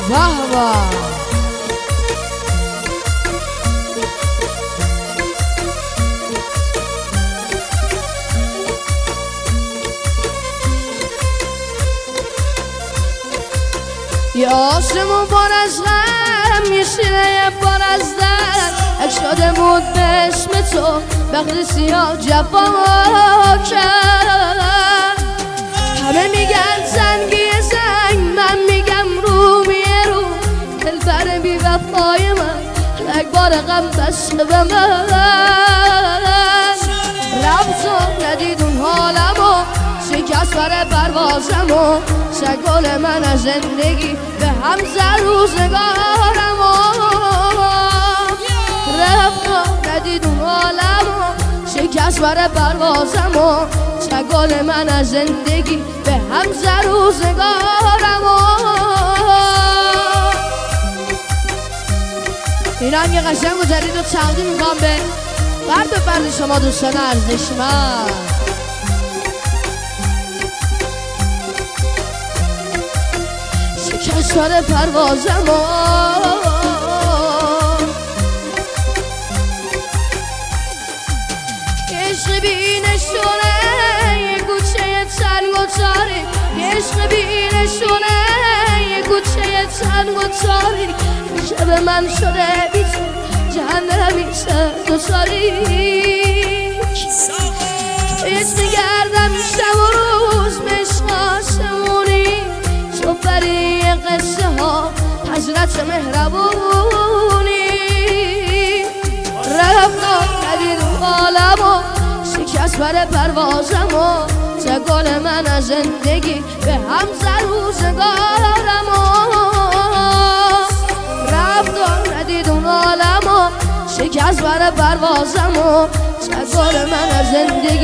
واه یه آسمون پر از غم، یه سینه پر از درد، اک شده بود به اسم تو وقتی سیاه جفا کرد. همه میگن زنگی زنگ، من میگم رومیه رو، دلبر بی وفای من رگبار غم بسته به من. رفت و ندید اون حالمو، شکست بر پروازمو، شگل من از زندگی به هم زد روزگارمو. رفت و ندید اون حالمو، شکست بر پروازمو، شگل من از زندگی به هم زد روزگارمو. این رنگ قشنگ و جدید رو تقدیم میکنم به فرد شما دوستان ارزشمند. شکست بر پروازمو، عشق بی نشونه یه گوشه تنگ و تاریک، عشق بی نشونه یه گوشه تنگ و تاریک، شب من شده بی تو جهنمی سرد و تاریک. حس میگردم شب و روز به عشق آسمونی، تو بری قصه ها حضرت مهربونی. رفت و ندید عالمو، شکست بر پروازمو، شگل من از زندگی به هم زد روزگارمو. رفت و ندید اون عالمو، شکست بر پروازمو، شگل من از زندگی